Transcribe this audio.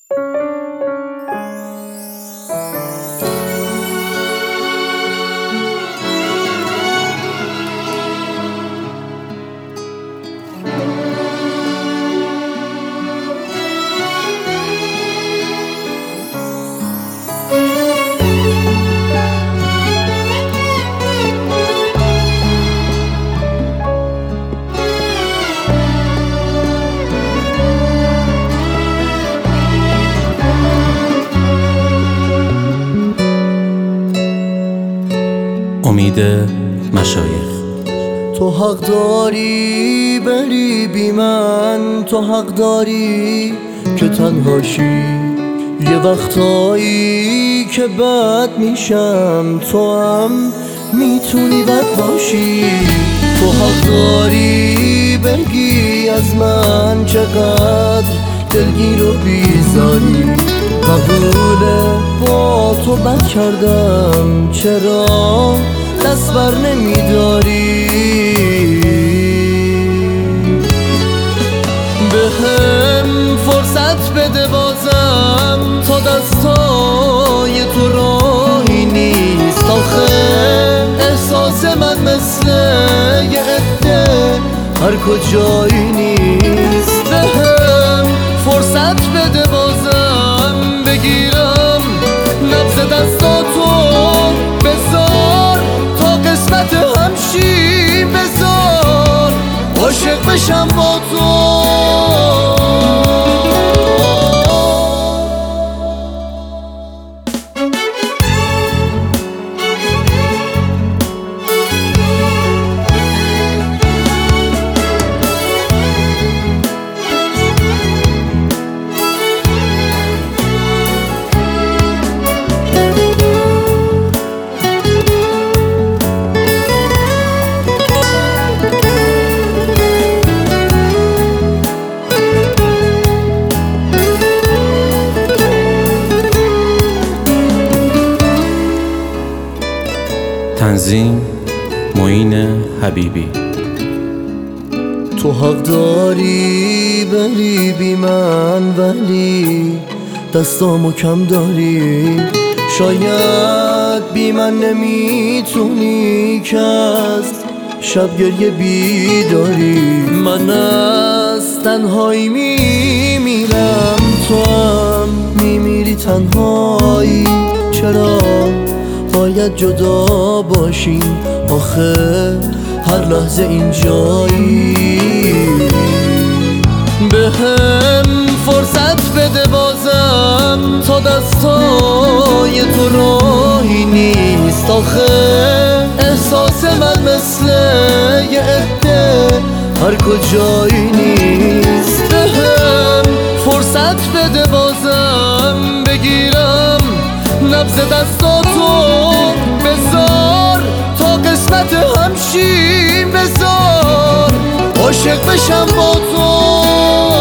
امید مشایخ. تو حق داری بری بی من، تو حق داری که تنهاشی. یه وقتایی که بد میشم تو هم میتونی بد باشی. تو حق داری بگی از من چقدر دلگیر و بیزاری. قبوله با تو بد کردم، چرا دست بر نمیداری؟ بهم فرصت بده بازم، تا دستای تو راهی نیست. آخه احساس من مثل یه عده هر کجایی نیست. بهم فرصت بده بازم بگیرم نبض دستاتو، بذار تا قسمت همشی، بذار عاشق بشم با تو. تنظیم معین حبیبی. تو حق داری بری بی من، ولی دستامو کم داری. شاید بی من نمیتونی که از شب گریه بیداری. من از تنهایی میمیرم، تو هم میمیری تنهایی. چرا باید جدا باشیم؟ آخه هر لحظه اینجایی. بهم فرصت بده بازم، تا دستای تو راهی نیست. آخه احساس من مثل یه عده هر کجایی نیست. بهم فرصت بده بازم بگیرم نبض دستاتو، بذار تا قسمت همشی، بذار عاشق بشم با تو.